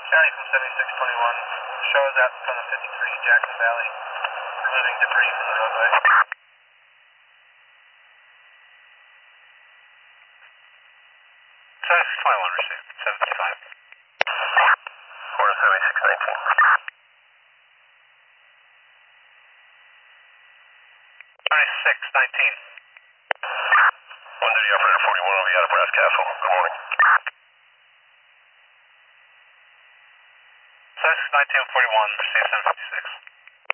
County from 7621. Show us out from the 53 Jackson Valley, removing debris from the roadway. Service 21 received, 75. Quarter 7619. 3619. 130 operator 41 will be out of Brass Castle. Good morning. Service 1941 received 756.